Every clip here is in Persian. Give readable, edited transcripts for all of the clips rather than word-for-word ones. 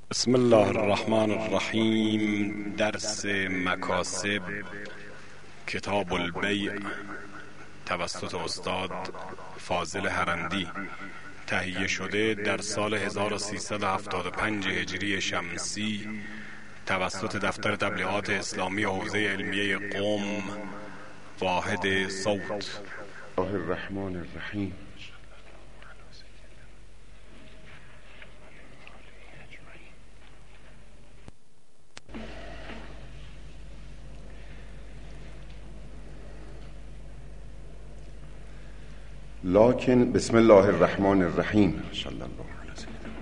بسم الله الرحمن الرحیم. درس مکاسب کتاب البیع توسط استاد فاضل هرندی تهیه شده در سال 1375 هجری شمسی توسط دفتر تبلیغات اسلامی حوزه علمیه قم واحد صوت. الله الرحمن الرحیم. لكن بسم الله الرحمن الرحیم. صلی الله علیه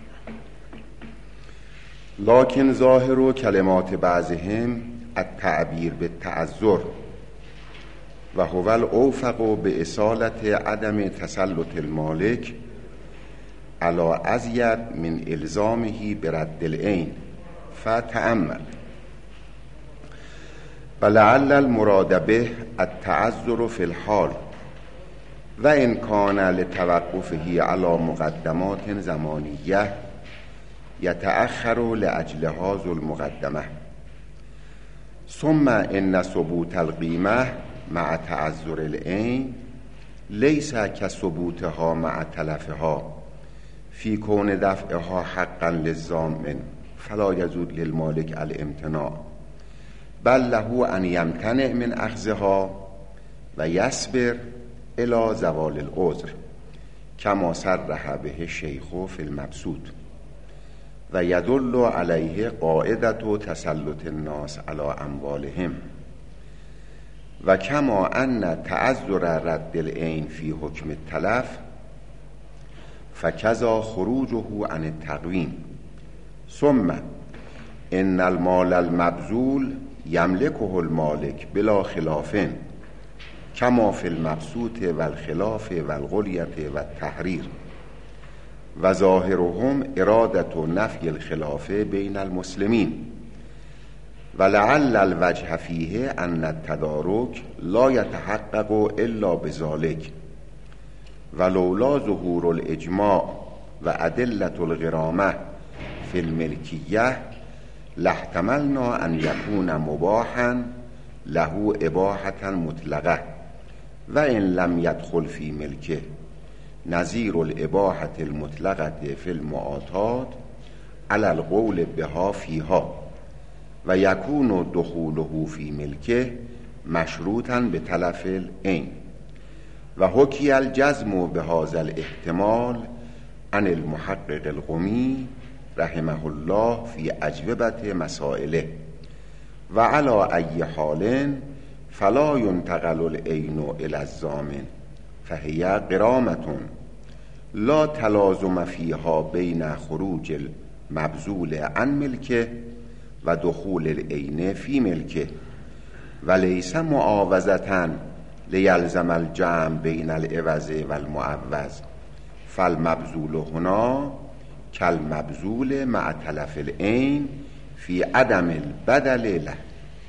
وسلم. لكن ظاهر کلمات بعضهم التعبیر بالتعذر و هو الاوفق باصالت عدم تسلط المالک على ازید من الزامه برد العین فتأمل. ولعل المراد به التعذر في الحال و ان کان لتوقفه علی مقدمات زمانیه یتأخر لاجل ذو المقدمه. ثم ان ثبوت القیمه مع تعذر العین لیس کثبوتها مع تلفها فی کون دفعها حقا للضامن فلا یجوز للمالک الامتناع بل له ان یمتنع من اخذها و یصبر الى زوال العذر کما صرح به الشیخ فی المبسوط و یدل علیه قاعدة تسلط الناس علی اموالهم و کما ان تعذر رد العین فی حکم التلف فکذا خروجه عن التقویم. ثم ان المال المبذول یملکه المالک بلا خلاف کما فی المبسوط و الخلاف و الغلیت و التحریر و ظاهرهم ارادت نفی الخلاف بین المسلمین و لعل الوجه فیه ان التدارک لا یتحقق الا بذلک و لولا ظهور الاجماع و ادلة الغرامه فی الملکیه لاحتملنا ان یکون مباحا له اباحة مطلقه و ان لم يدخل فی ملکه نظیر الاباحة المطلقه فی المعاطات علی القول بها فیها و یکون دخوله فی ملکه مشروطا به تلف العین و حکی الجزم بهذا الاحتمال عن المحقق القمی رحمه الله فی اجوبة مسائله و علی ای حال فلا ينتقل العین الى الضامن فهي غرامة لا تلازم فيها بین خروج المبذول عن ملکه و دخول العین فی ملکه و لیس معاوضة لیلزم الجمع بین العوض و المعوض فالمبذول هنا کالمبذول مع تلف العین فی عدم البدل له.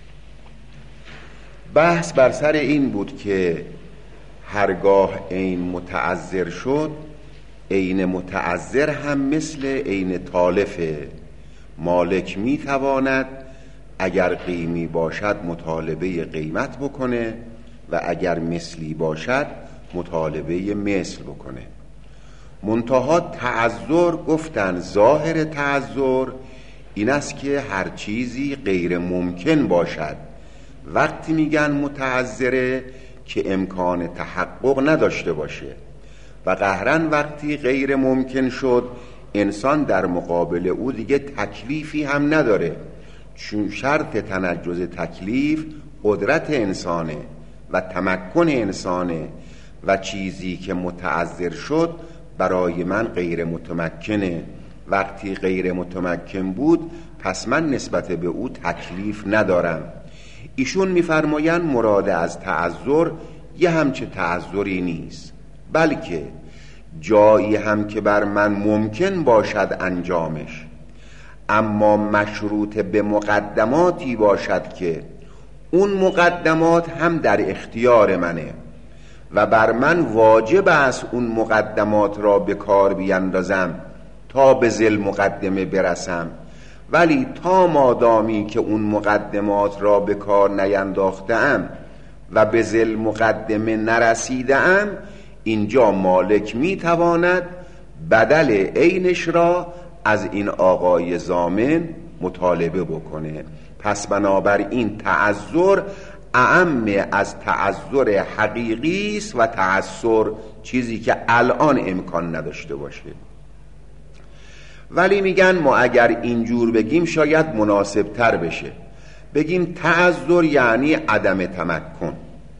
بحث بر سر این بود که هرگاه عین متعذر شد عین متعذر هم مثل عین تالفه. مالک میتواند اگر قیمی باشد مطالبه قیمت بکنه و اگر مثلی باشد مطالبه مثل بکنه. منتها تعذر گفتن ظاهر تعذر این است که هر چیزی غیر ممکن باشد. وقتی میگن متعذره که امکان تحقق نداشته باشه و قهرن وقتی غیر ممکن شد انسان در مقابل او دیگه تکلیفی هم نداره، چون شرط تنجز تکلیف قدرت انسانه و تمکن انسانه و چیزی که متعذر شد برای من غیر متمکنه. وقتی غیر متمکن بود پس من نسبت به او تکلیف ندارم. ایشون میفرمایند مراد از تعذر یه همچه تعذری نیست، بلکه جایی هم که بر من ممکن باشد انجامش اما مشروط به مقدماتی باشد که اون مقدمات هم در اختیار منه و بر من واجب است اون مقدمات را به کار بیندازم تا به ذل مقدمه برسم ولی تا مادامی که اون مقدمات را به کار نینداختم و به ذل مقدمه نرسیدم، اینجا مالک میتواند بدل عینش را از این آقای ضامن مطالبه بکنه. پس بنابراین تعذر اعم از تعذر حقیقی است و تعذر چیزی که الان امکان نداشته باشه. ولی میگن ما اگر اینجور بگیم شاید مناسب تر بشه، بگیم تعذر یعنی عدم تمکن.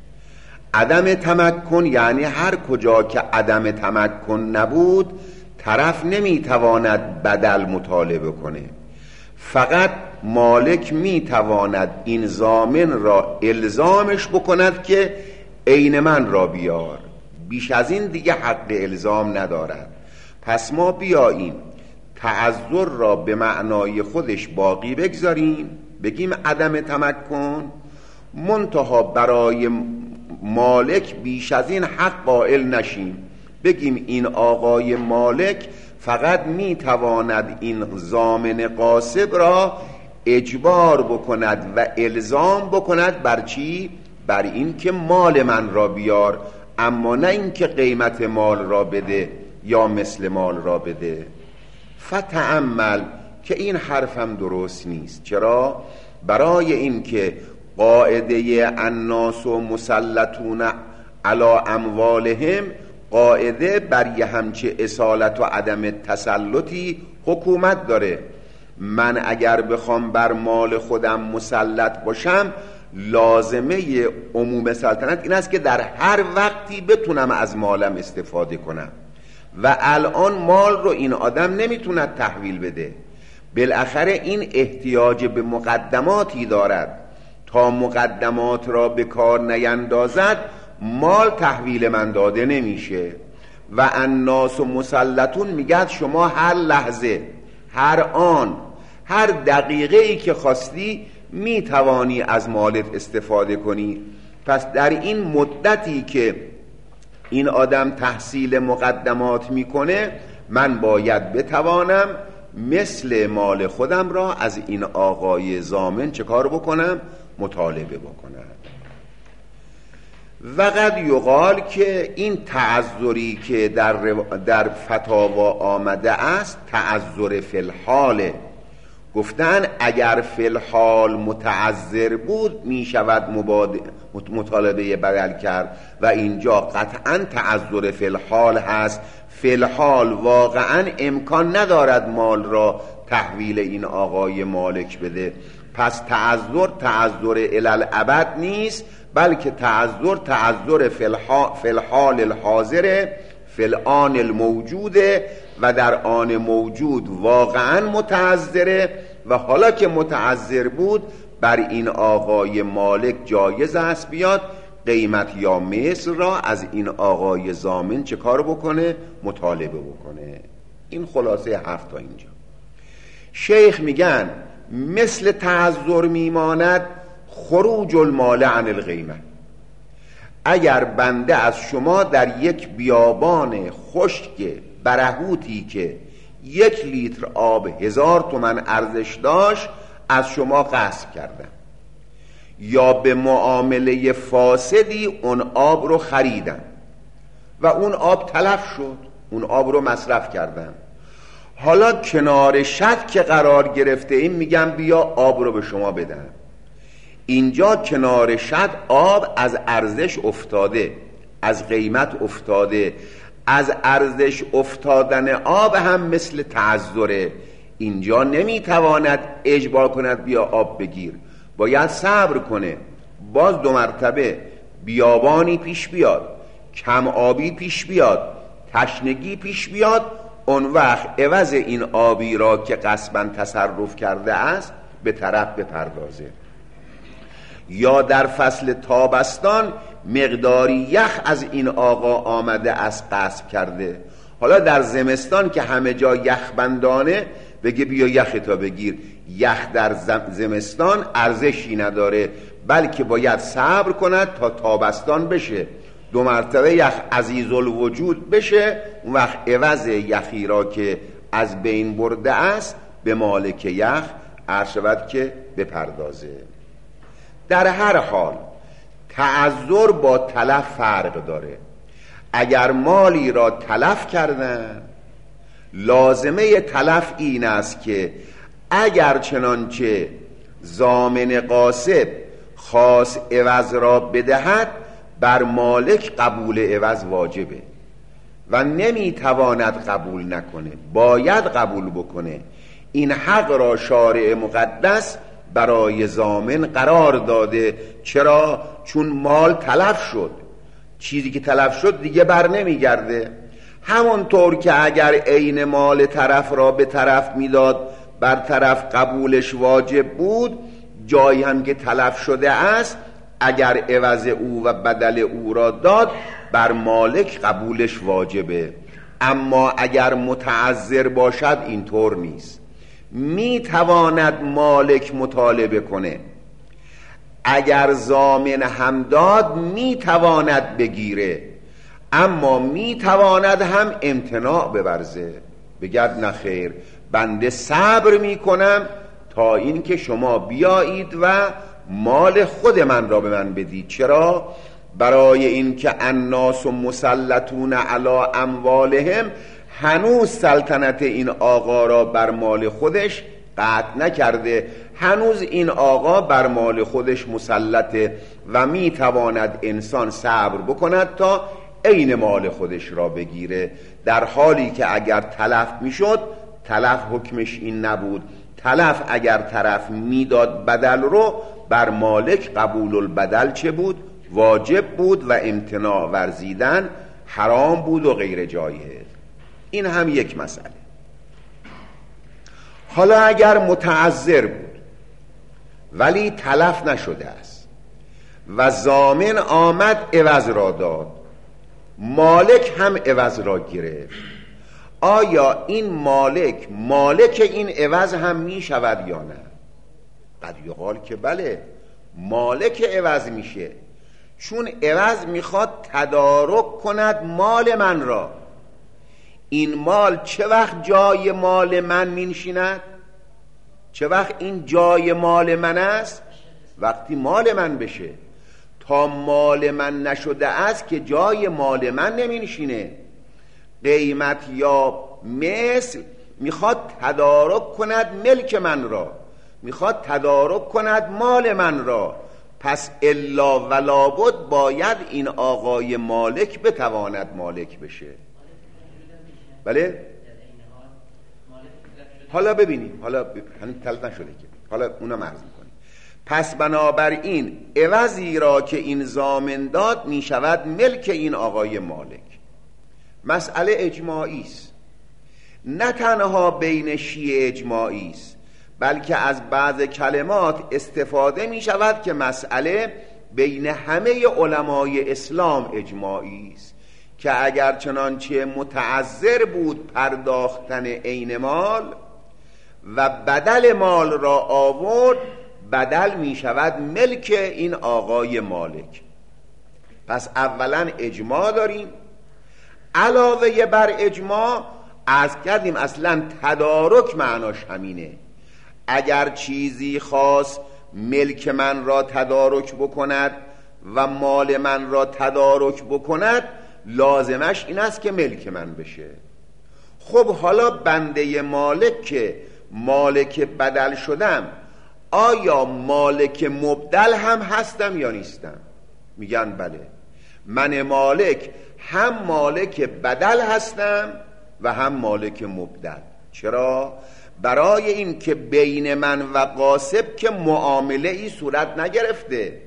عدم تمکن یعنی هر کجا که عدم تمکن نبود طرف نمیتواند بدل مطالبه کنه، فقط مالک میتواند این ضامن را الزامش بکند که عین من را بیار، بیش از این دیگه حق الزام ندارد. پس ما بیاییم تعذر را به معنای خودش باقی بگذاریم، بگیم عدم تمکن، منتها برای مالک بیش از این حق قائل نشیم، بگیم این آقای مالک فقط میتواند این ضامن غاصب را اجبار بکند و الزام بکند بر چی؟ بر این که مال من را بیار، اما نه این که قیمت مال را بده یا مثل مال را بده. فتأمل که این حرفم درست نیست. چرا؟ برای این که قاعده الناس مسلطون علی اموالهم قاعده بر یه همچه اصالت و عدم تسلطی حکومت داره. من اگر بخوام بر مال خودم مسلط باشم، لازمه عموم سلطنت این است که در هر وقتی بتونم از مالم استفاده کنم و الان مال رو این آدم نمیتوند تحویل بده، بالاخره این احتیاج به مقدماتی دارد، تا مقدمات را به کار نیندازد مال تحویل من داده نمیشه. و الناس مسلطون میگه شما هر لحظه، هر آن، هر دقیقه ای که خواستی میتوانی از مالت استفاده کنی. پس در این مدتی که این آدم تحصیل مقدمات میکنه، من باید بتوانم مثل مال خودم را از این آقای ضامن چه کار بکنم؟ مطالبه بکنم. وقد یقال که این تعذری که در فتاوا آمده است تعذر فی الحاله. گفتن اگر فی الحال متعذر بود می شود مطالبه بدل کرد و اینجا قطعا تعذر فی الحال هست. فی الحال واقعا امکان ندارد مال را تحویل این آقای مالک بده. پس تعذر الالعبد نیست، بلکه تعذر فی الحال الحاضره، فی الآن الموجوده و در آن موجود واقعا متعذره. و حالا که متعذر بود بر این آقای مالک جایز است بیاد قیمت یا مثل را از این آقای ضامن چه کار بکنه؟ مطالبه بکنه. این خلاصه حرف تا اینجا. شیخ میگن مثل تعذر میماند خروج المال عن القیمه. اگر بنده از شما در یک بیابان خشک برهوتی که 1 لیتر آب 1000 تومان ارزش داشت از شما غصب کردم، یا به معامله فاسدی اون آب رو خریدم و اون آب تلف شد، اون آب رو مصرف کردم، حالا کنار شط که قرار گرفته این میگم بیا آب رو به شما بدم. اینجا کنار شط آب از ارزش افتاده، از قیمت افتاده. از ارزش افتادن آب هم مثل تعذره. اینجا نمیتواند اجبار کند بیا آب بگیر، باید صبر کنه. باز 2 مرتبه بیابانی پیش بیاد، کم آبی پیش بیاد، تشنگی پیش بیاد، اون وقت عوض این آبی را که غصباً تصرف کرده است به طرف بپردازه. یا در فصل تابستان مقداری یخ از این آقا آمده از غصب کرده، حالا در زمستان که همه جا یخ بندانه بگه بیا یخ تا بگیر. یخ در زمستان ارزشی نداره، بلکه باید صبر کند تا تابستان بشه، 2 مرتبه یخ عزیز الوجود بشه، اون وقت عوض یخی را که از بین برده است به مالک یخ عرض شود که بپردازه. در هر حال تعذر با تلف فرق داره. اگر مالی را تلف کردن، لازمه تلف این است که اگر چنانچه ضامن غاصب خواست عوض را بدهد، بر مالک قبول عوض واجبه و نمیتواند قبول نکنه، باید قبول بکنه. این حق را شارع مقدس برای ضامن قرار داده. چرا؟ چون مال تلف شد، چیزی که تلف شد دیگه بر نمیگرده. همونطور که اگر عین مال طرف را به طرف میداد، بر طرف قبولش واجب بود، جایی هم که تلف شده است اگر عوض او و بدل او را داد، بر مالک قبولش واجبه. اما اگر متعذر باشد اینطور نیست. میتواند مالک مطالبه کنه، اگر ضامن هم داد میتواند بگیره، اما میتواند هم امتناع بورزه، بگد نه خیر، بنده صبر میکنم تا این که شما بیایید و مال خود من را به من بدید. چرا؟ برای این که الناس مسلطون علی اموالهم، هنوز سلطنت این آقا را بر مال خودش قطع نکرده، هنوز این آقا بر مال خودش مسلطه و میتواند انسان صبر بکند تا عین مال خودش را بگیره. در حالی که اگر تلف میشد، تلف حکمش این نبود. تلف اگر طرف میداد بدل رو، بر مالک قبول البدل چه بود؟ واجب بود و امتناع ورزیدن حرام بود و غیر جایز. این هم یک مسئله. حالا اگر متعذر بود ولی تلف نشده است و ضامن آمد عوض را داد، مالک هم عوض را گرفت، آیا این مالک این عوض هم می شود یا نه؟ قد یقال که بله، مالک عوض میشه، چون عوض میخواد تدارک کند مال من را. این مال چه وقت جای مال من مینشیند؟ چه وقت این جای مال من است؟ وقتی مال من بشه. تا مال من نشده است که جای مال من نمینشینه. قیمت یا مثل میخواد تدارک کند ملک من را، میخواد تدارک کند مال من را. پس الا ولا بد باید این آقای مالک بتواند مالک بشه. بله؟ حالا ببینیم، حالا هنوز تلف نشده که، حالا اونم عرض میکنیم. پس بنابراین عوضی را که این ضامن داد میشود ملک این آقای مالک. مسئله اجماعی است، نه تنها بین شیعه اجماعی است، بلکه از بعض کلمات استفاده می شود که مسئله بین همه علمای اسلام اجماعی است که اگر چنانچه متعذر بود پرداختن عین مال و بدل مال را آورد، بدل می شود ملک این آقای مالک. پس اولا اجماع داریم. علاوه بر اجماع عرض کردیم اصلا تدارک معناش همینه. اگر چیزی خاص ملک من را تدارک بکند و مال من را تدارک بکند، لازمش این است که ملک من بشه. خب حالا بنده مالک که مالک بدل شدم، آیا مالک مبدل هم هستم یا نیستم؟ میگن بله، من مالک هم مالک بدل هستم و هم مالک مبدل. چرا؟ برای این که بین من و غاصب که معامله ای صورت نگرفته،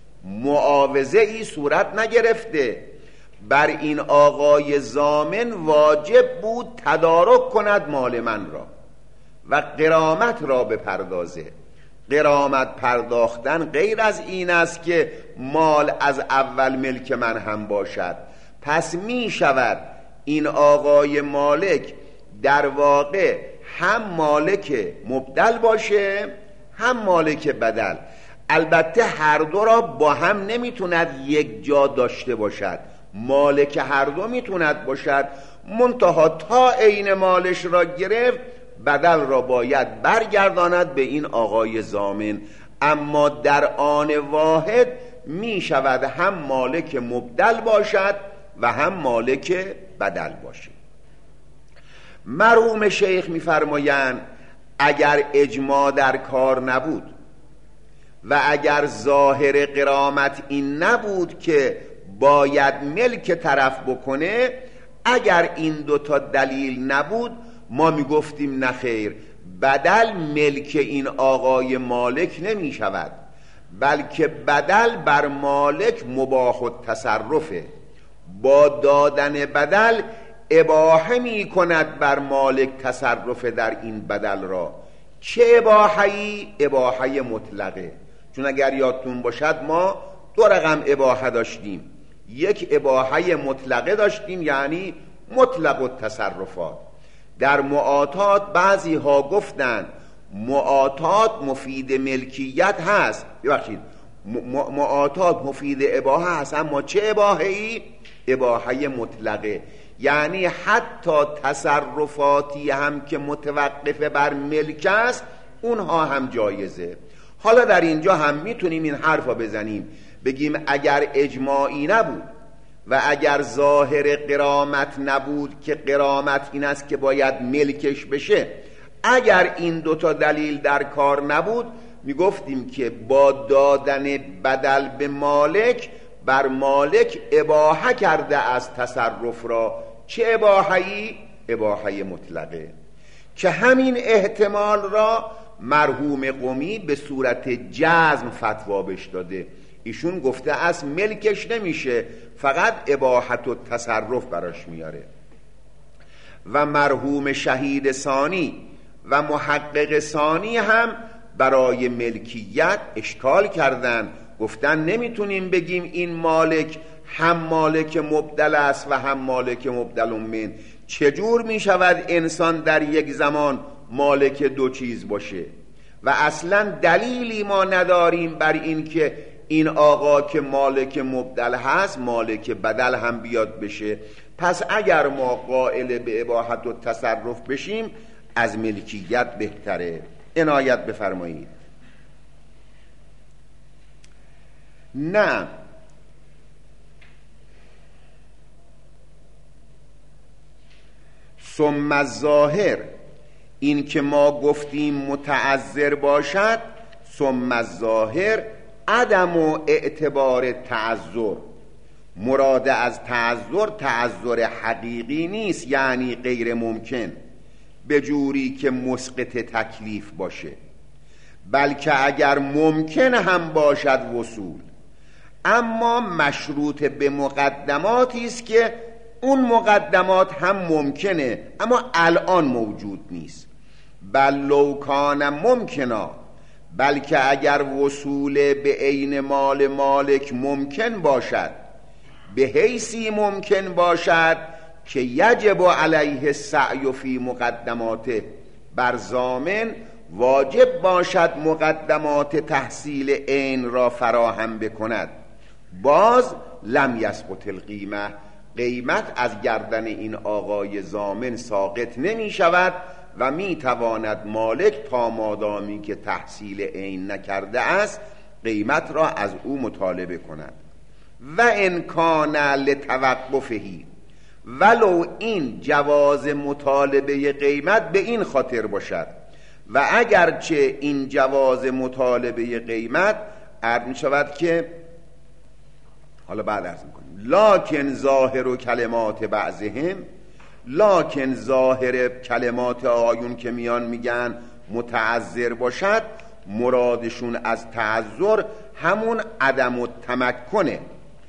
معاوضه ای صورت نگرفته. بر این آقای ضامن واجب بود تدارک کند مال من را و غرامت را بپردازه. غرامت پرداختن غیر از این است که مال از اول ملک من هم باشد. پس می شود این آقای مالک در واقع هم مالک مبدل باشه هم مالک بدل. البته هر دو را با هم نمیتوند یک جا داشته باشد، مالک هر دو میتوند باشد، منتها تا عین مالش را گرفت بدل را باید برگرداند به این آقای ضامن، اما در آن واحد می شود هم مالک مبدل باشد و هم مالک بدل باشد. مرحوم شیخ می‌فرمایند اگر اجماع در کار نبود و اگر ظاهر غرامت این نبود که باید ملک طرف بکنه، اگر این دوتا دلیل نبود ما میگفتیم نخیر، بدل ملک این آقای مالک نمی شود، بلکه بدل بر مالک مباح التصرفه. با دادن بدل اباحه می کند بر مالک تصرف در این بدل را. چه اباحه‌ای؟ اباحه مطلقه. چون اگر یادتون باشد ما دو رقم اباحه داشتیم، یک اباحه مطلقه داشتیم یعنی مطلق التصرفات. در معاطات بعضی ها گفتن معاطات مفید ملکیت هست، ببخشید معاطات مفید اباحه هست، اما چه اباحه‌ای؟ اباحه مطلقه، یعنی حتی تصرفاتی هم که متوقف بر ملک است اونها هم جایزه. حالا در اینجا هم میتونیم این حرفا بزنیم، بگیم اگر اجماعی نبود و اگر ظاهر غرامت نبود که غرامت این است که باید ملکش بشه، اگر این دوتا دلیل در کار نبود میگفتیم که با دادن بدل به مالک بر مالک اباحه کرده از تصرف را. چه اباحه‌ای؟ اباحه مطلقه، که همین احتمال را مرحوم قمی به صورت جزم فتوا بش داده. ایشون گفته است ملکش نمیشه، فقط اباحت و تصرف براش میاره. و مرحوم شهید ثانی و محقق ثانی هم برای ملکیت اشکال کردن، گفتن نمیتونیم بگیم این مالک هم مالک مبدل است و هم مالک مبدل من. چجور میشود انسان در یک زمان مالک دو چیز باشه؟ و اصلا دلیلی ما نداریم بر این که این آقا که مالک مبدل هست مالک بدل هم بیاد بشه. پس اگر ما قائل به اباحت و تصرف بشیم از ملکیت بهتره. عنایت بفرمایید. نه، ثم الظاهر، این که ما گفتیم متعذر باشد، ثم الظاهر عدم و اعتبار تعذر. مراد از تعذر حقیقی نیست، یعنی غیر ممکن به جوری که مسقط تکلیف باشه، بلکه اگر ممکن هم باشد وصول، اما مشروط به مقدماتی است که اون مقدمات هم ممکنه اما الان موجود نیست. بل لو کان ممکنا، بلکه اگر وصول به عین مال مالک ممکن باشد، به حیثی ممکن باشد که یجب علیه السعی فی مقدماته، بر ضامن واجب باشد مقدمات تحصیل عین را فراهم بکند، باز لم یسقط القیمه، قیمت از گردن این آقای ضامن ساقط نمی شود و می تواند مالک تا مادامی که تحصیل عین نکرده است قیمت را از او مطالبه کند. و ان کان لتوقفهی، ولو این جواز مطالبه قیمت به این خاطر باشد، و اگرچه این جواز مطالبه قیمت عرض می شود که حالا بعد عرض میکنیم، لکن ظاهر کلمات بعضهم، لکن ظاهر کلمات آیون که میان میگن متعذر باشد، مرادشون از تعذر همون عدم التمکنه.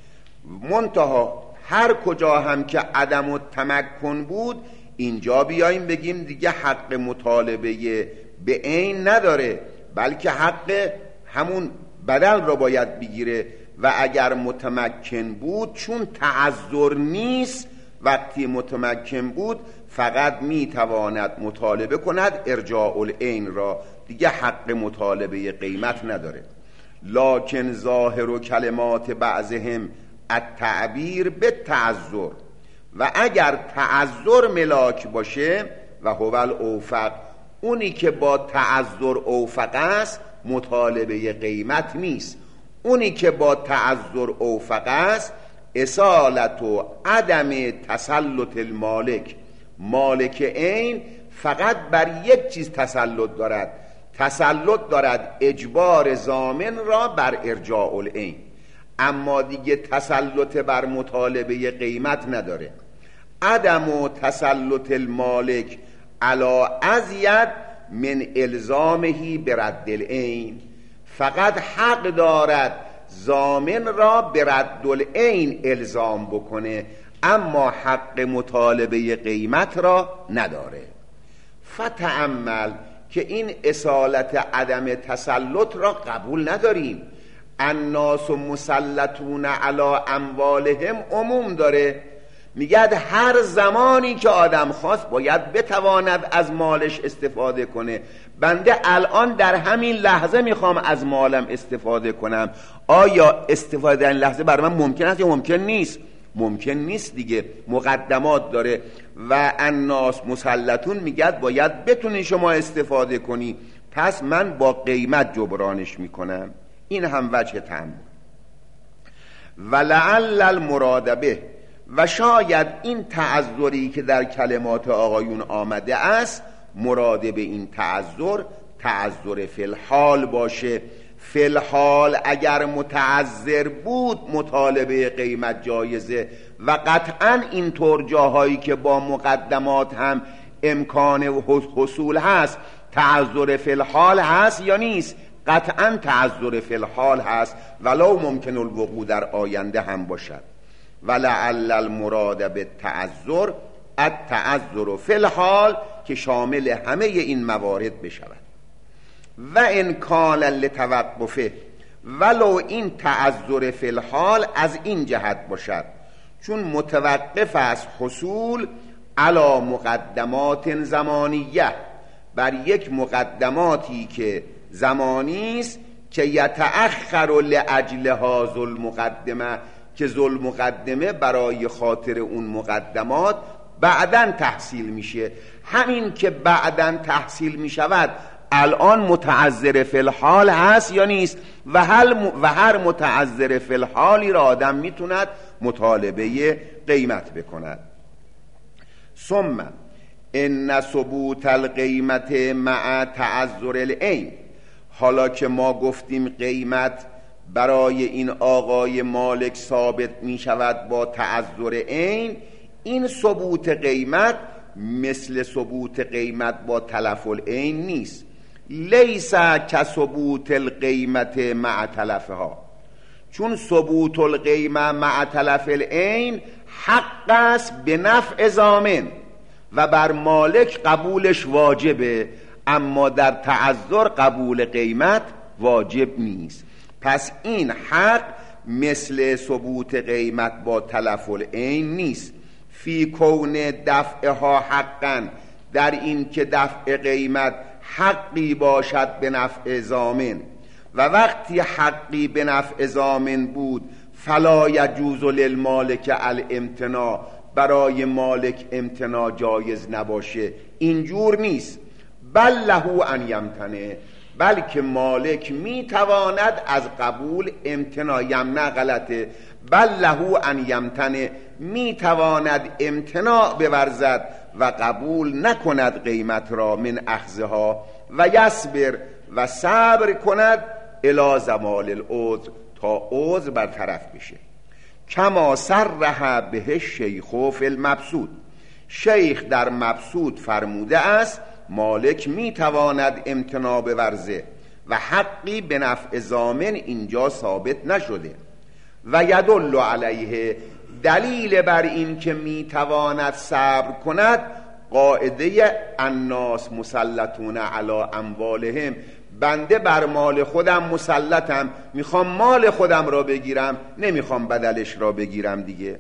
منتها هر کجا هم که عدم التمکن بود اینجا بیاییم بگیم دیگه حق مطالبه به عین نداره، بلکه حق همون بدل را باید بگیره. و اگر متمکن بود، چون تعذر نیست، وقتی متمکن بود فقط میتواند مطالبه کند ارجاع العین را، دیگه حق مطالبه قیمت نداره. لکن ظاهر و کلمات بعضهم التعبیر به تعذر، و اگر تعذر ملاک باشه و هو الاوفق، اونی که با تعذر اوفق است مطالبه قیمت نیست. اونی که با تعذر اوفق است اصالت و عدم تسلط المالک، مالک عین فقط بر یک چیز تسلط دارد اجبار ضامن را بر ارجاع العین، اما دیگه تسلط بر مطالبه قیمت نداره. عدم و تسلط المالک علی ازید من الزامه برد العین، فقط حق دارد ضامن را برد العین الزام بکنه، اما حق مطالبه قیمت را نداره. فتأمل که این اصالت عدم تسلط را قبول نداریم. الناس مسلطون علی اموالهم عموم داره، میگه هر زمانی که آدم خواست باید بتواند از مالش استفاده کنه. بنده الان در همین لحظه میخوام از مالم استفاده کنم، آیا استفاده در این لحظه برای من ممکن است یا ممکن نیست؟ ممکن نیست دیگه، مقدمات داره. و الناس مسلطون میگه باید بتونی شما استفاده کنی، پس من با قیمت جبرانش میکنم. این هم وجه تأمل. ولعل المراد به، و شاید این تعذری که در کلمات آقایون آمده است مراد به این تعذر فی الحال باشه. فی الحال اگر متعذر بود مطالبه قیمت جایزه، و قطعا اینطور جاهایی که با مقدمات هم امکان حصول هست تعذر فی الحال هست یا نیست؟ قطعا تعذر فی الحال هست، ولو ممکن الوقوع در آینده هم باشد. ولعل المراد به التعذر فی الحال که شامل همه این موارد بشود. و ان کان لتوقفه، ولو این تعذر فی الحال از این جهت باشد چون متوقف است حصول علی مقدمات زمانیه، بر یک مقدماتی که زمانی است که یتأخر لاجلها ذوالمقدمه، که ذوالمقدمه برای خاطر اون مقدمات بعداً تحصیل میشه. همین که بعداً تحصیل میشود الان متعذر فی الحال هست یا نیست؟ و هر متعذر فی الحالی را آدم میتوند مطالبه قیمت بکند. ثم ان ثبوت القیمت مع تعذر العین، حالا که ما گفتیم قیمت برای این آقای مالک ثابت می شود با تعذر عین، این ثبوت قیمت مثل ثبوت قیمت با تلف العین نیست. لیس کثبوت القیمت مع تلفها، چون ثبوت القیمه مع تلف العین حق است به نفع ضامن و بر مالک قبولش واجبه، اما در تعذر قبول قیمت واجب نیست. پس این حق مثل ثبوت قیمت با تلف العین نیست. فی کون دفعها حقا، در این که دفع قیمت حقی باشد به نفع ضامن، و وقتی حقی به نفع ضامن بود فلا یجوز للمالک الامتناع، برای مالک امتناع جایز نباشه. اینجور نیست. بل له ان یمتنع، بلکه مالک میتواند از قبول امتناع، یمنع غلطه، بل له ان یمتنع، میتواند امتناع بورزد و قبول نکند قیمت را من اخذها، و یصبر، و صبر کند الی زوال العذر، تا عذر برطرف بشه. کما صرح به الشیخ فی المبسوط، شیخ در مبسوط فرموده است مالک میتواند امتناع بورزه و حقی به نفع ضامن اینجا ثابت نشده. و یدل علیه، دلیل بر این که میتواند صبر کند قاعده الناس مسلطون علی اموالهم، بنده بر مال خودم مسلطم، میخوام مال خودم را بگیرم، نمیخوام بدلش را بگیرم دیگه.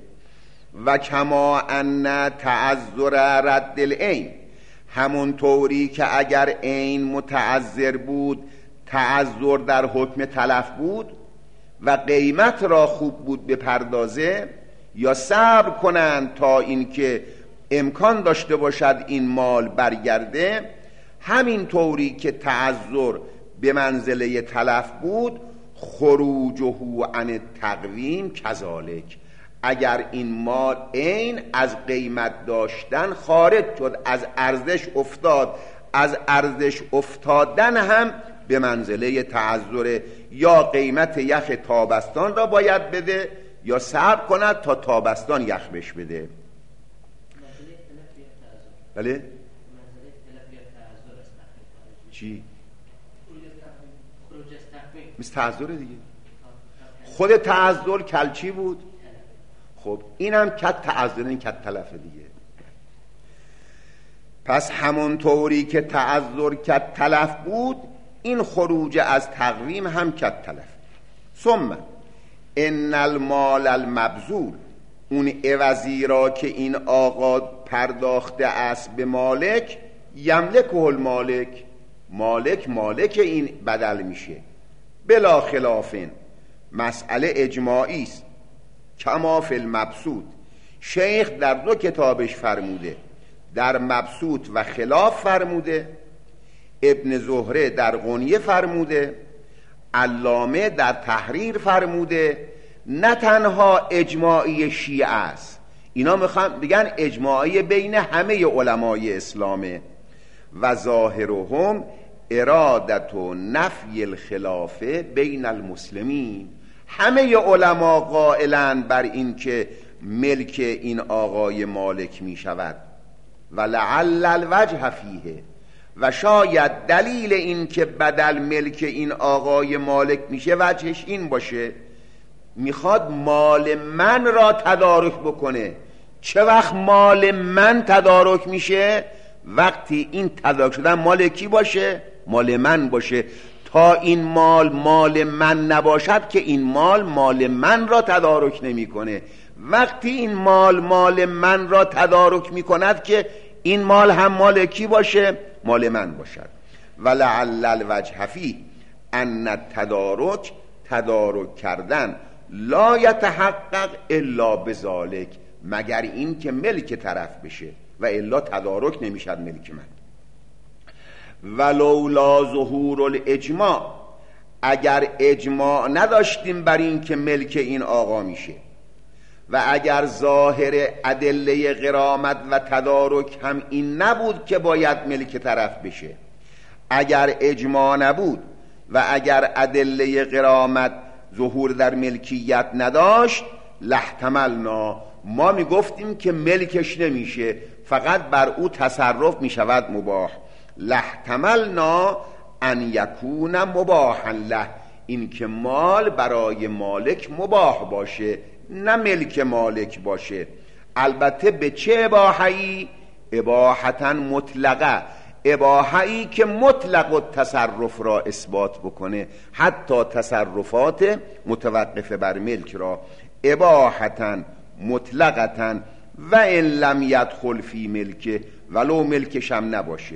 و کما ان تعذر رد العین، همون طوری که اگر عین متعذر بود تعذر در حکم تلف بود و قیمت را خوب بود به پردازه، یا صبر کنند تا اینکه امکان داشته باشد این مال برگرده، همین طوری که تعذر به منزله تلف بود، خروجه عن تقویم کذالک، اگر این مال عین از قیمت داشتن خارج شد، از ارزش افتاد، از ارزش افتادن هم به منزله تعذر، یا قیمت یخ تابستان را باید بده یا صبر کند تا تابستان یخ بش بده. بله؟ چی؟ مثل تعذر دیگه. خود تعذر کلچی بود، خب این هم کت تعذر، این کت تلفه دیگه. پس همون طوری که تعذر کت تلف بود، این خروج از تقویم هم کت تلف. ثم ان المال المبذول، اون عوضی را که این آقا پرداخته است به مالک، یملکه المالک، مالک این بدل میشه. بلا خلافین، مسئله اجماعی است. کما فی المبسوط، شیخ در دو کتابش فرموده، در مبسوط و خلاف فرموده، ابن زهره در غنیه فرموده، علامه در تحریر فرموده. نه تنها اجماعی شیعه است، اینا میخوان بگن اجماعی بین همه علمای اسلامه. و ظاهرهم ارادت و نفی الخلافه بین المسلمین، همه علما قائلند بر این که ملک این آقای مالک می شود. و لعل الوجه فیه، و شاید دلیل این که بدل ملک این آقای مالک میشه وجهش این باشه، میخواد مال من را تدارک بکنه. چه وقت مال من تدارک میشه؟ وقتی این تدارک شدن مال کی باشه؟ مال من باشه. تا این مال من نباشد که این مال من را تدارک نمیکنه. وقتی این مال من را تدارک میکند که این مال هم مال کی باشه؟ مال من باشد. ولعل الوجه فیه ان تدارک کردن لا یتحقق الا بذالک، مگر این که ملک طرف بشه، و الا تدارک نمیشد ملک من. ولولا ظهور الاجماع، اگر اجماع نداشتیم بر این که ملک این آقا میشه، و اگر ظاهر ادله غرامت و تدارک هم این نبود که باید ملک طرف بشه، اگر اجماع نبود و اگر ادله غرامت ظهور در ملکیت نداشت، لاحتملنا، ما میگفتیم که ملکش نمیشه، فقط بر او تصرف میشود مباح. لاحتملنا ان یکون مباحا له، این که مال برای مالک مباح باشه، نه ملک مالک باشه. البته به چه اباحه‌ای؟ اباحتاً مطلقه، اباحه‌ای که مطلق التصرف را اثبات بکنه، حتی تصرفات متوقف بر ملک را. اباحتاً مطلقتاً و ان لم یدخل فی ملکه، ولو ملکش هم نباشه.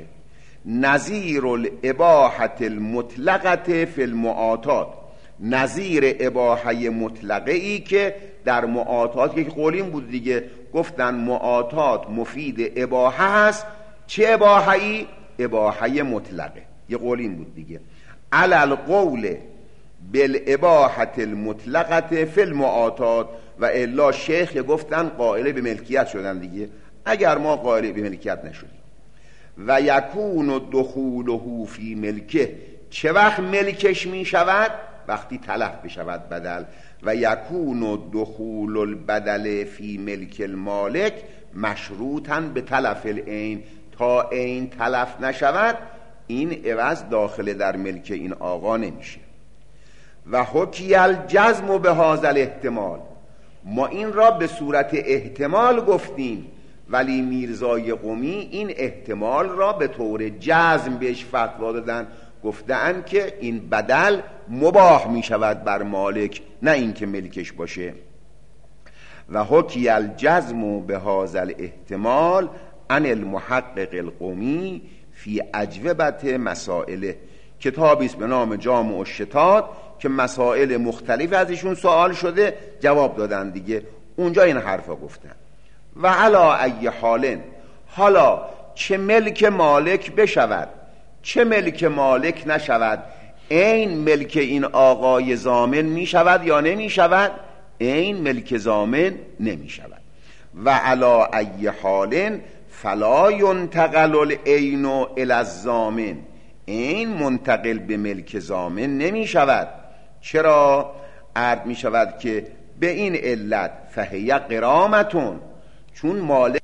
نظیر الاباحة المطلقه فی المعاطات، نظیر اباحه مطلقه ای که در معاطات، که قولیم بود دیگه، گفتن معاطات مفید اباحه هست. چه اباحه‌ای؟ اباحه مطلقه، یه قولیم بود دیگه. علی القول بالاباحة المطلقه فی المعاطات، و الا شیخ گفتن قائل به ملکیت شدن دیگه، اگر ما قائل به ملکیت نشدیم. و یکون دخوله فی ملکه، چه وقت ملکش می شود؟ وقتی تلف بشود بدل. و یکون دخول البدل فی ملک المالک مشروطاً به تلف العین، تا عین تلف نشود این عوض داخل در ملک این آقا نمیشه. و حکی الجزم به هذا الاحتمال، ما این را به صورت احتمال گفتیم، ولی میرزای قمی این احتمال را به طور جزم بهش فتوا دادن، گفتن که این بدل مباح می شود بر مالک، نه این که ملکش باشه. و حکی الجزم به هذا الاحتمال عن المحقق القمی فی اجوبت مسائله، کتابی است به نام جامع الشتات که مسائل مختلف ازشون سوال شده جواب دادن دیگه، اونجا این حرفا گفتن. و علا ای حالن، حالا چه ملک مالک بشود چه ملک مالک نشود؟ عین ملک این آقای ضامن می شود یا نمی شود؟ عین ملک ضامن نمی شود. و علی ای حال فلا ینتقل العین الی الضامن، عین منتقل به ملک ضامن نمی شود. چرا؟ عرض می شود که به این علت فهی غرامتون، چون مالک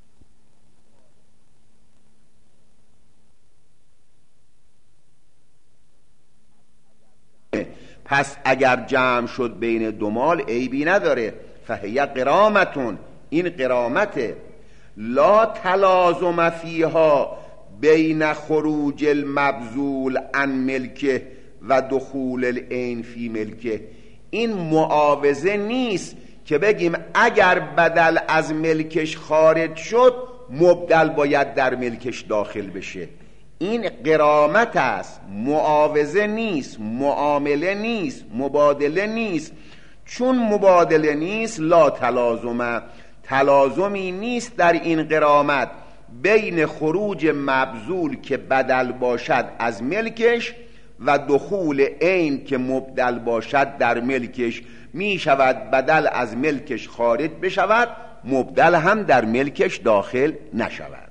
پس اگر جمع شد بین دو مال عیبی نداره. فهی غرامتون، این غرامته. لا تلازم فیها بین خروج المبذول عن ملکه و دخول العین فی ملکه. این معاوضه نیست که بگیم اگر بدل از ملکش خارج شد مبدل باید در ملکش داخل بشه. این غرامت است، معاوضه نیست، معامله نیست، مبادله نیست. چون مبادله نیست لا تلازمه، تلازمی نیست در این غرامت بین خروج مبذول که بدل باشد از ملکش و دخول عین که مبدل باشد در ملکش. می شود بدل از ملکش خارج بشود، مبدل هم در ملکش داخل نشود.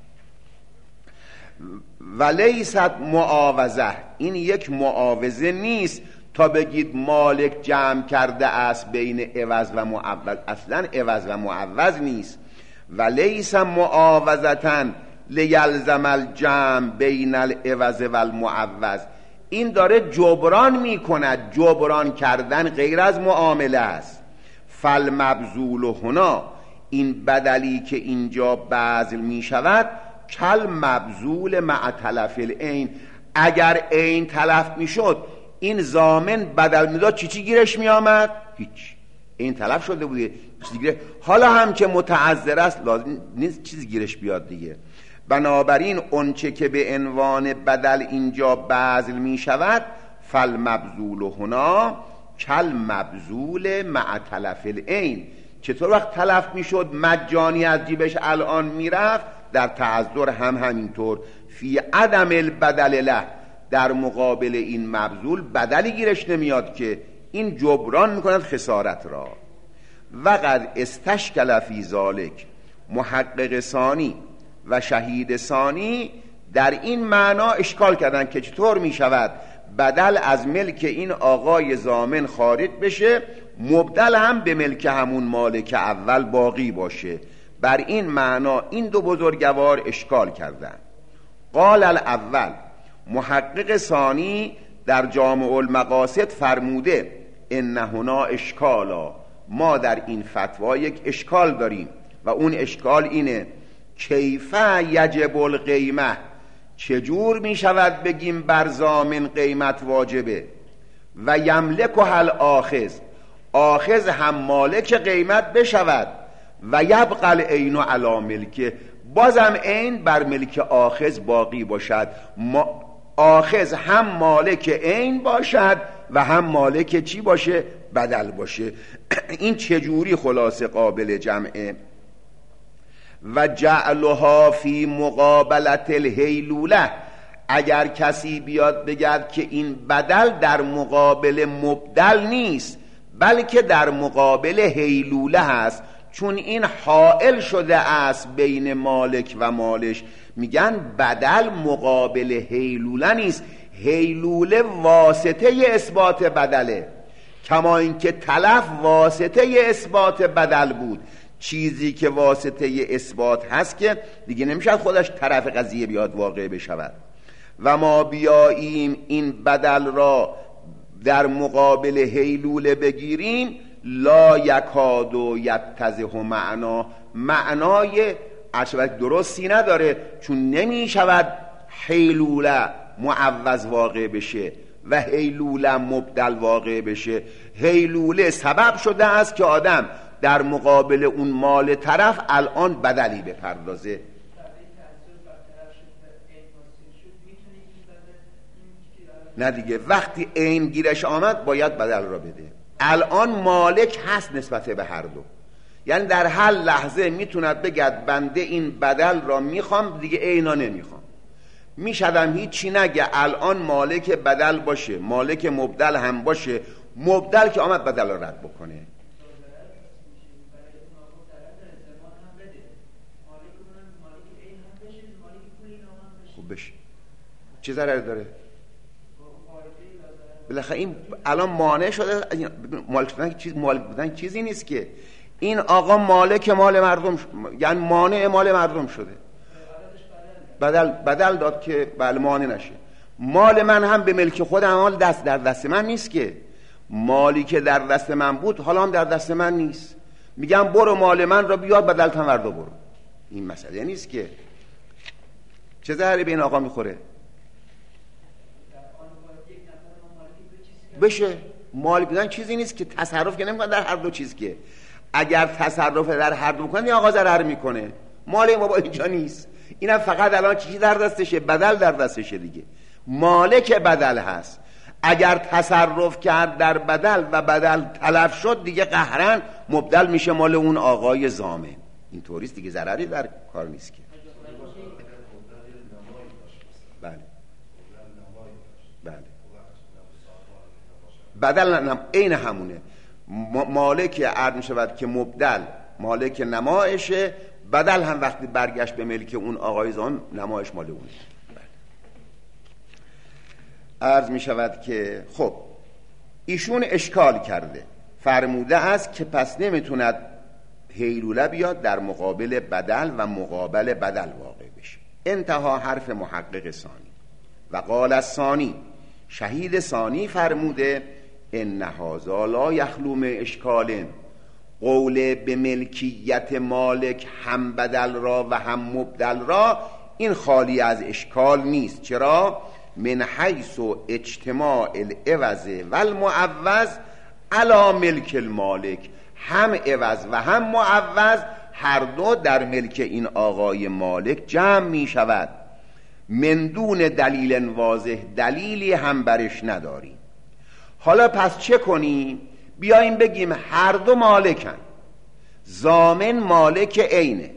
ولیست معاوضه، این یک معاوضه نیست تا بگید مالک جمع کرده است بین عوض و معوض. اصلا عوض و معوض نیست. ولیس معاوضتن لیلزم الجمع بین العوض و المعوض. این داره جبران می کند. جبران کردن غیر از معامله است. فالمبذول هنا، این بدلی که اینجا بذل می شود کل مبذول مع تلف العین. اگر عین تلف می شد این ضامن بدل میداد چی گیرش می آمد؟ هیچ. این تلف شده بوده چیزی گیره. حالا هم که متعذر است لازم نیست چیزی گیرش بیاد دیگه. بنابراین اونچه که به عنوان بدل اینجا بذل می شود فالمبذول هنا کل مبذول مع تلف العین. چطور وقت تلف می شد مجانی از جیبش الان می رفت، در تعذر هم همینطور. فی عدم البدل له، در مقابل این مبذول بدلی گیرش نمیاد که این جبران میکند خسارت را. وقد استشکل فی ذالک، محقق ثانی و شهید ثانی در این معنا اشکال کردن که چطور میشود بدل از ملک این آقای ضامن خارج بشه، مبدل هم به ملک همون مالک اول باقی باشه. بر این معنا این دو بزرگوار اشکال کردن. قال الاول، محقق ثانی در جامع المقاصد فرموده ان هنا اشکالا، ما در این فتوا یک اشکال داریم و اون اشکال اینه کیف یجب القیمه، چجور می شود بگیم بر ضامن قیمت واجبه و یملک هل آخذ، آخذ هم مالک قیمت بشود و یبقى العین علی ملکه، بازم عین بر ملک آخذ باقی باشد. آخذ هم مالک عین باشد و هم مالک چی باشه؟ بدل باشه. این چجوری خلاصه قابل جمعه؟ و جعلها فی مقابلت الهیلوله، اگر کسی بیاد بگد که این بدل در مقابل مبدل نیست بلکه در مقابل هیلوله هست، چون این حائل شده است بین مالک و مالش، میگن بدل مقابل هیلوله نیست، هیلوله واسطه اثبات بدله، کما اینکه تلف واسطه اثبات بدل بود. چیزی که واسطه اثبات هست که دیگه نمیشه خودش طرف قضیه بیاد واقع بشود. و ما بیاییم این بدل را در مقابل هیلوله بگیریم لا یکاد و یتضح معنا، معنای عشبت درستی نداره، چون نمی شود هیلوله معوض واقع بشه و هیلوله مبدل واقع بشه. هیلوله سبب شده است که آدم در مقابل اون مال طرف الان بدلی بپردازه. نه دیگه، وقتی عین گیرش آمد باید بدل را بده. الان مالک هست نسبت به هر دو، یعنی در هر لحظه میتوند بگد بنده این بدل را میخوام دیگه عینا نمیخوام. میشدم هیچی نگه، الان مالک بدل باشه، مالک مبدل هم باشه، مبدل که آمد بدل رو رد بکنه. خب بشه چه ضرری داره؟ بالاخره این الان مانع شده. مالک بودن چیزی نیست که. این آقا مالک مال مردم یعنی مانع مال مردم شده، بدل داد که بله مانع نشه. مال من هم به ملک خودم، مال در دست من نیست که. مالی که در دست من بود حالا هم در دست من نیست. میگم برو مال من رو بیار بدل تورد برو. این مسئله نیست که. چه ضرری به این آقا میخوره؟ بشه. مال بودن چیزی نیست که تصرف که نمیکنه در هر دو چیز که. اگر تصرف در هر دو کنه این آقا ضرر میکنه. مال ما با اینجا نیست. اینم فقط الان چیزی در دستشه؟ بدل در دستشه دیگه. مالک بدل هست. اگر تصرف کرد در بدل و بدل تلف شد دیگه قهرن مبدل میشه مال اون آقای ضامن. این طوریست دیگه، ضرری در کار نیست که. بله بله بدل عین همونه. مالک عرض میشود که مبدل مالک نمایشه، بدل هم وقتی برگشت به ملک اون آقای ضامن نمایش مال اونه. عرض می شود که خب ایشون اشکال کرده، فرموده است که پس نمیتوند حیلوله بیاد در مقابل بدل و مقابل بدل واقع بشه. انتها حرف محقق ثانی. و قال الثانی، شهید ثانی فرموده ان هذا لا یخلو من اشکال. قول به ملکیت مالک هم بدل را و هم مبدل را این خالی از اشکال نیست. چرا؟ من حیث اجتماع العوض و المعوض علی ملک المالک. هم عوض و هم معوض هر دو در ملک این آقای مالک جمع می شود. من دون دلیل واضح، دلیلی هم برش نداریم. حالا پس چه کنیم؟ بیاییم بگیم هر دو مالکن. ضامن مالک عینه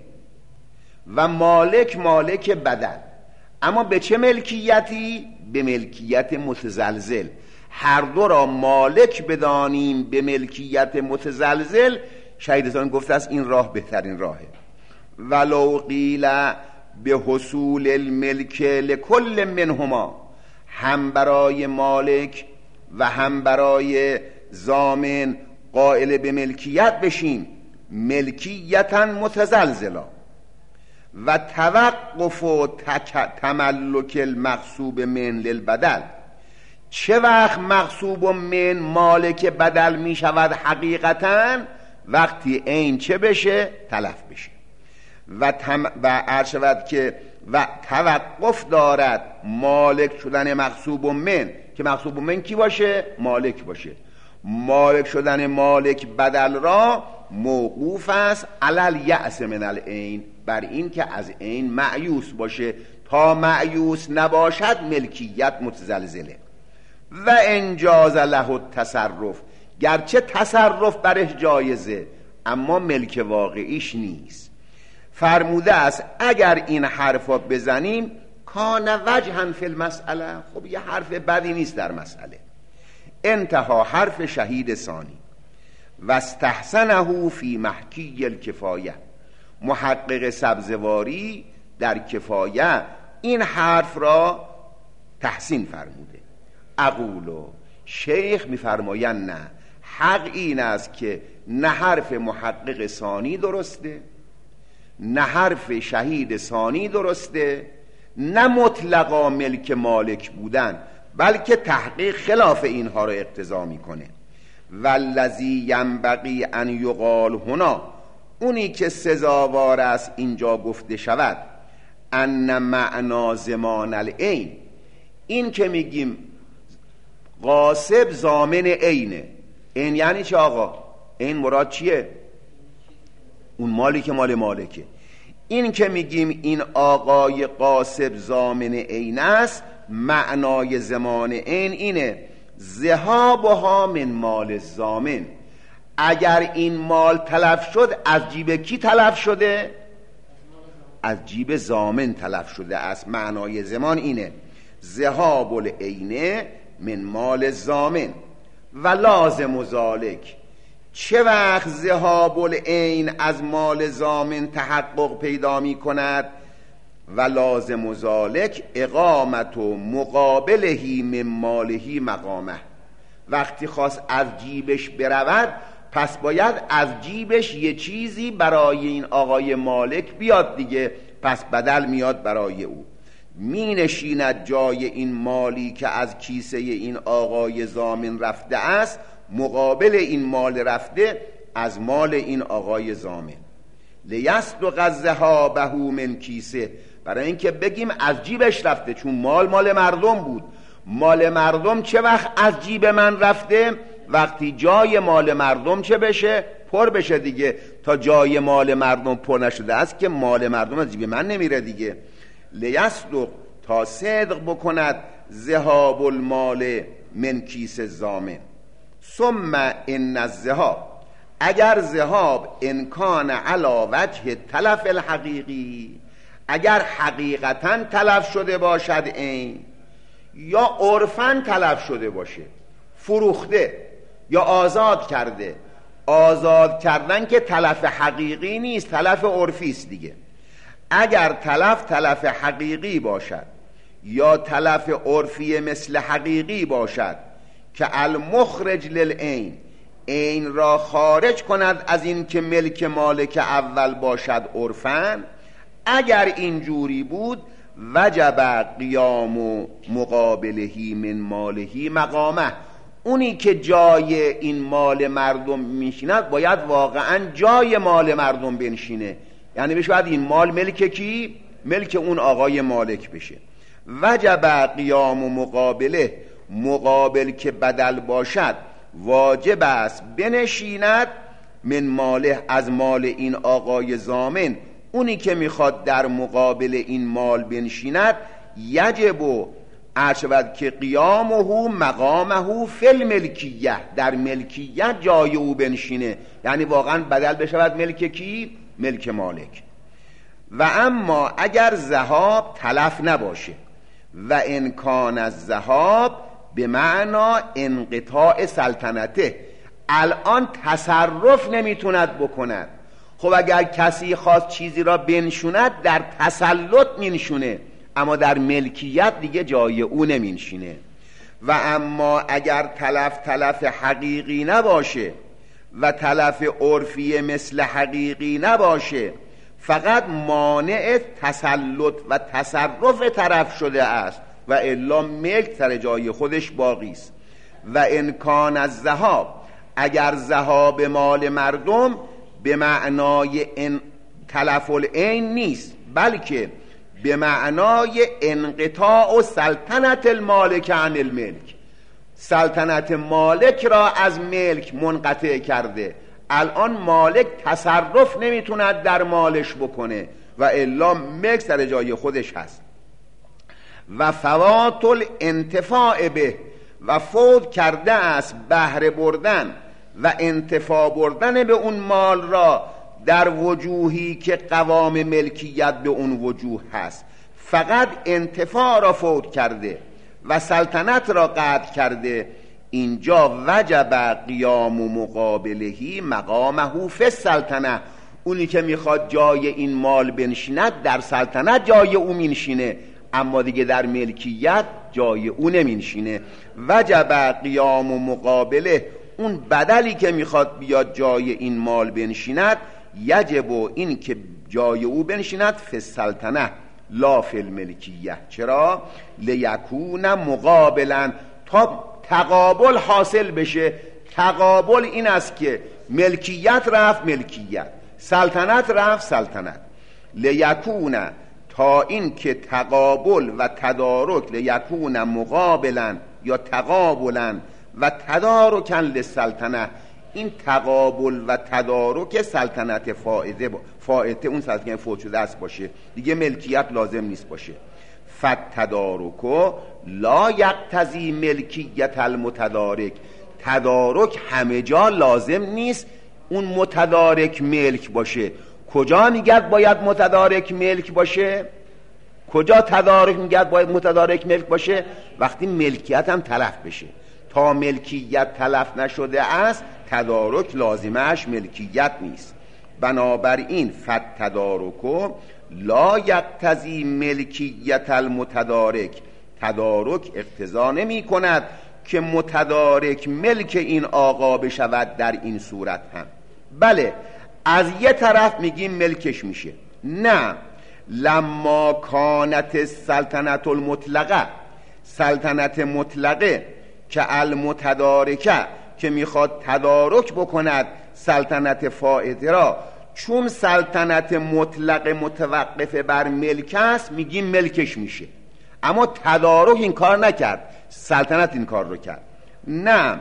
و مالک مالک بدل، اما به چه ملکیتی؟ به ملکیت متزلزل. هر دو را مالک بدانیم به ملکیت متزلزل. شهید ثانی گفته است این راه بهترین راهه. ولو قیل به حصول الملک لکل منهما، هم برای مالک و هم برای ضامن قائل به ملکیت بشیم، ملکیتا متزلزلا و توقف و تملک المغصوب من للبدل. چه وقت مغصوب من مالک بدل می شود حقیقتا؟ وقتی این چه بشه؟ تلف بشه. و عرض شود که و توقف دارد مالک شدن مغصوب من، که مغصوب من کی باشه؟ مالک باشه. مالک شدن مالک بدل را موقوف است علل یأس من العین، بر این که از عین مأیوس باشه. تا مأیوس نباشد ملکیت متزلزله. و انجاز له التصرف، گرچه تصرف برش جایزه اما ملک واقعیش نیست. فرموده است اگر این حرفا بزنیم کان وجها فی المسئله، خب یه حرف بدی نیست در مسئله. انتها حرف شهید ثانی. و استحسنه فی محکی الکفایه، محقق سبزواری در کفایه این حرف را تحسین فرموده. اقولو، شیخ میفرمایند نه، حق این است که نه حرف محقق ثانی درسته، نه حرف شهید ثانی درسته، نه مطلقا ملک مالک بودن، بلکه تحقیق خلاف اینها را اقتضا میکنه. والذی ینبغی ان یقال هنا، اونی که سزاوار است اینجا گفته شود، ان معنا زمان العین، این که میگیم غاصب ضامن عینه. این یعنی چه آقا؟ این مراد چیه؟ اون مالی که مال مالکه. این که میگیم این آقای غاصب ضامن عین است، معنای زمان عین اینه ذهابها من مال الضامن. اگر این مال تلف شد از جیب کی تلف شده؟ از جیب ضامن تلف شده است. معنای ضمان اینه ذهاب العین من مال ضامن و لازم ذالک. چه وقت ذهاب العین از مال ضامن تحقق پیدا می کند؟ و لازم ذالک اقامت و مقابلهی من مالهی مقامه. وقتی خواست از جیبش برود پس باید از جیبش یه چیزی برای این آقای مالک بیاد دیگه، پس بدل میاد برای او. می نشیند جای این مالی که از کیسه این آقای ضامن رفته است، مقابل این مال رفته از مال این آقای ضامن. لیصدق ذهابه من کیسه، برای اینکه بگیم از جیبش رفته، چون مال مردم بود. مال مردم چه وقت از جیب من رفته؟ وقتی جای مال مردم چه بشه؟ پر بشه دیگه. تا جای مال مردم پر نشده است که مال مردم از جیب من نمیره دیگه. لیصدق، تا صدق بکند ذهاب المال من کیس ضامن. ثم ان الذهاب، اگر ذهاب امکان علی وجه تلف الحقیقی، اگر حقیقتا تلف شده باشد این، یا عرفا تلف شده باشه، فروخته یا آزاد کرده. آزاد کردن که تلف حقیقی نیست، تلف عرفی است دیگه. اگر تلف حقیقی باشد یا تلف عرفی مثل حقیقی باشد که المخرج للعین، عین را خارج کند از این که ملک مالک اول باشد عرفاً، اگر اینجوری بود وجب قیام و مقابلهی من مالهی مقامه. اونی که جای این مال مردم میشیند باید واقعا جای مال مردم بنشینه، یعنی بشه این مال ملک کی؟ ملک اون آقای مالک بشه. وجب قیام و مقابله، مقابل که بدل باشد واجب است بنشیند من ماله، از مال این آقای ضامن. اونی که میخواد در مقابل این مال بنشیند یجب و ارشود که قیامه مقامه فی الملکیه، در ملکیت جای او بنشینه، یعنی واقعا بدل بشود ملک کی؟ ملک مالک. و اما اگر ذهاب تلف نباشه و امکان الذهاب به معنا انقطاع سلطنته، الان تصرف نمیتوند بکند. خب اگر کسی خواست چیزی را بنشوند در تسلط مینشونه، اما در ملکیت دیگه جای او نمینشینه. و اما اگر تلف حقیقی نباشه و تلف عرفی مثل حقیقی نباشه، فقط مانع تسلط و تصرف طرف شده است و الا ملک سر جای خودش باقی است. و امکان الذهاب، اگر ذهاب مال مردم به معنای تلف العین نیست، بلکه به معنای انقطاع و سلطنت المالک عن الملک، سلطنت مالک را از ملک منقطع کرده، الان مالک تصرف نمیتوند در مالش بکنه و الا ملک سر جای خودش هست. و فوات الانتفاع به، و فوت کرده است بهره بردن و انتفاع بردن به اون مال را در وجوهی که قوام ملکیت به اون وجوه هست، فقط انتفاع را فوت کرده و سلطنت را قطع کرده. اینجا وجب قیام و مقابلهی مقامه فی السلطنه، اونی که میخواد جای این مال بنشیند در سلطنت جای او مینشینه، اما دیگه در ملکیت جای او نمینشینه. وجب قیام و مقابله، اون بدلی که میخواد بیاد جای این مال بنشیند، یجب این که جای او بنشیند فی السلطنه لا فی الملکیه. چرا؟ لیکون مقابلا، تا تقابل حاصل بشه. تقابل این است که ملکیت رفت ملکیت، سلطنت رفت سلطنت. لیکون، تا این که تقابل و تدارک، لیکون مقابلا یا تقابلا و تدارکن للسلطنه، این تقابل و تدارک سلطنت فائته اون سلطنت فوت شده است باشه، دیگه ملکیت لازم نیست باشه. فتدارکو لا یقتضی ملکیت المتدارک، تدارک همه جا لازم نیست اون متدارک ملک باشه، کجا میگرد باید متدارک ملک باشه؟ کجا تدارک میگرد باید متدارک ملک باشه؟ وقتی ملکیت هم تلف بشه. تا ملکیت تلف نشده است تدارک لازمش ملکیت نیست. بنابراین فتدارکو لا یقتضی ملکیت المتدارک، تدارک اقتضا نمی کند که متدارک ملک این آقا بشود در این صورت هم. بله از یه طرف میگیم ملکش میشه. نه، لما کانت سلطنت المطلقه، سلطنت مطلقه که المتدارکه که میخواد تدارک بکند سلطنت فائته را، چون سلطنت مطلق متوقف بر ملک است میگیم ملکش میشه. اما تدارک این کار نکرد، سلطنت این کار رو کرد. نه،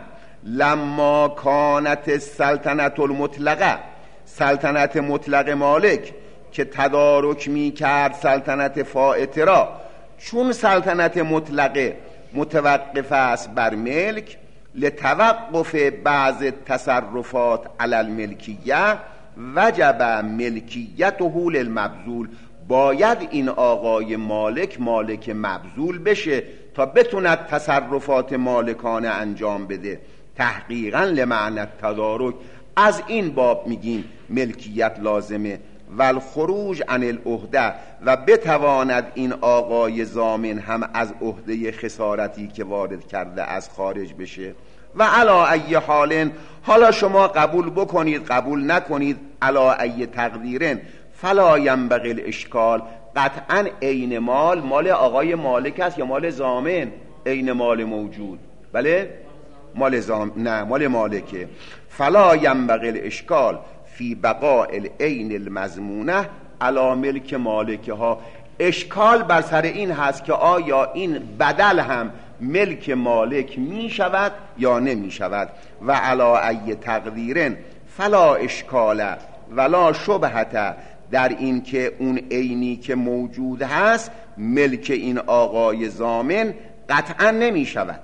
لما کانت سلطنت المطلقه، سلطنت مطلق مالک که تدارک میکرد سلطنت فائته را، چون سلطنت مطلقه متوقف است بر ملک، لتوقف بعض تصرفات علی الملکیه وجب ملکیته للمبذول، باید این آقای مالک مالک مبذول بشه تا بتوند تصرفات مالکانه انجام بده. تحقیقا لمعنی تدارک، از این باب میگیم ملکیت لازمه. والخروج عن العهده، و بتواند این آقای ضامن هم از عهده خسارتی که وارد کرده از خارج بشه. و علا ای حال، حالا شما قبول بکنید قبول نکنید، علا ای تقدیرن فلا ینبغی الاشکال، قطعا عین مال مال آقای مالک است یا مال ضامن؟ عین مال موجود، بله مال ضامن، نه مال مالکه. فلا ینبغی الاشکال فی بقاء العین المضمونه علی ملک مالکه ها. اشکال بر سر این هست که آیا این بدل هم ملک مالک می شود یا نمی شود. و علی ای تقدیرن فلا اشکال ولا شبهت، در این که اون عینی که موجود هست ملک این آقای ضامن قطعا نمی شود.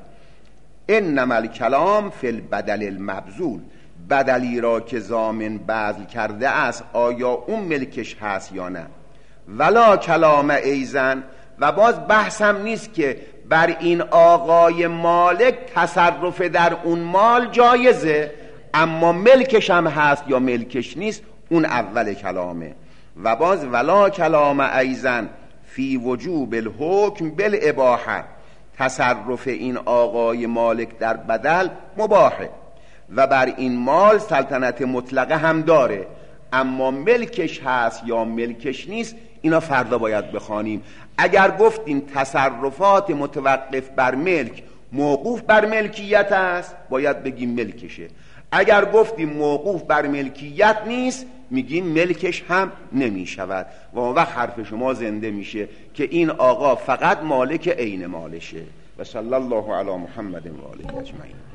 انما الکلام فی البدل المبذول، بدلی را که ضامن بذل کرده است آیا اون ملکش هست یا نه. ولا کلام ایزن، و باز بحثم نیست که بر این آقای مالک تصرف در اون مال جایزه، اما ملکش هم هست یا ملکش نیست، اون اول کلامه. و باز ولا کلام ایزن فی وجوب الحکم بالاباحه، تصرف این آقای مالک در بدل مباحه و بر این مال سلطنت مطلقه هم داره، اما ملکش هست یا ملکش نیست اینا فردا باید بخوانیم. اگر گفتیم تصرفات متوقف بر ملک موقوف بر ملکیت است باید بگیم ملکشه، اگر گفتیم موقوف بر ملکیت نیست میگیم ملکش هم نمی شود و اون وقت حرف شما زنده میشه که این آقا فقط مالک عین مالشه. و صلی الله علی محمد و آله اجمعین.